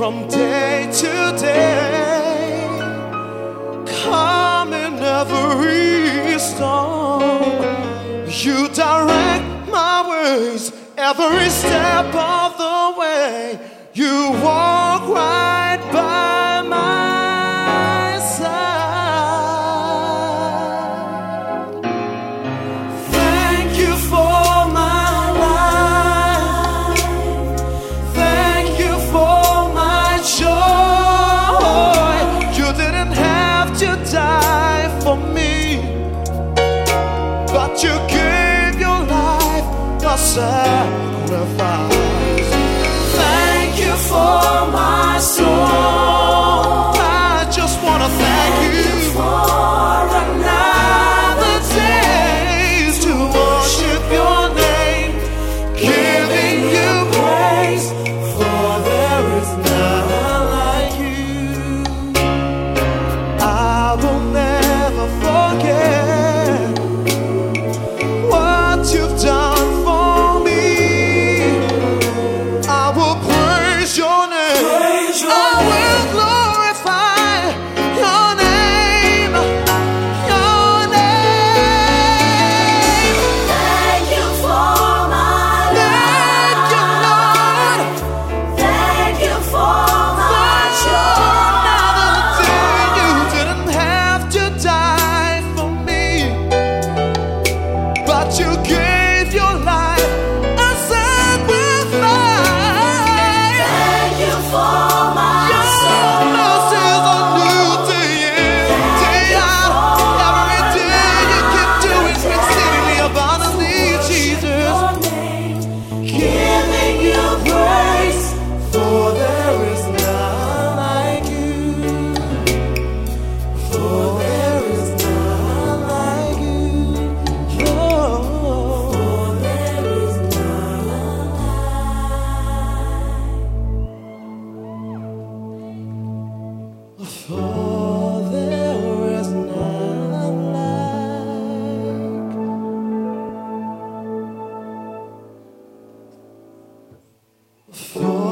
from day to day. Calm in every storm. You direct my ways every step of the way. You walk right by my side. Thank you for my life. Thank you for my joy. You didn't have to die for me, but you gave your life a sacrifice. Thank you for my soul. I just want to thank you for another day to worship your name, giving you praise, for there is none like you. I will never forget what you've done for me. I will praise your name. I will glorify your name. Your name. Thank you for my life. Thank you, Lord. Thank you for my joy. Another day you didn't have to die for me, but you gave your life a sacrifice. Thank you for my Your soul. mercies are new day in, day out. Every day you keep doing exceedingly abundantly, Jesus. Your name, giving you praise, For there is none like you. For there is none like you. For there is none like. For there is none like. For